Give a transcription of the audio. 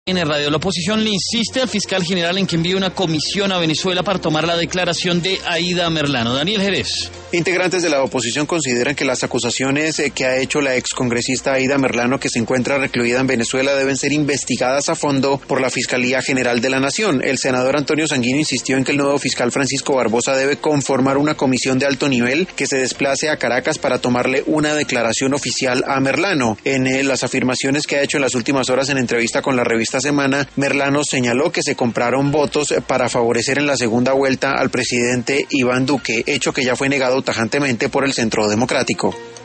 En el radio, la oposición le insiste al fiscal general en que envíe una comisión a Venezuela para tomar la declaración de Aida Merlano. Daniel Jerez. Integrantes de la oposición consideran que las acusaciones que ha hecho la excongresista Aida Merlano, que se encuentra recluida en Venezuela, deben ser investigadas a fondo por la Fiscalía General de la Nación. El senador Antonio Sanguino insistió en que el nuevo fiscal Francisco Barbosa debe conformar una comisión de alto nivel que se desplace a Caracas para tomarle una declaración oficial a Merlano. En las afirmaciones que ha hecho en las últimas horas en entrevista con la revista Semana, Merlano señaló que se compraron votos para favorecer en la segunda vuelta al presidente Iván Duque, hecho que ya fue negado tajantemente por el Centro Democrático.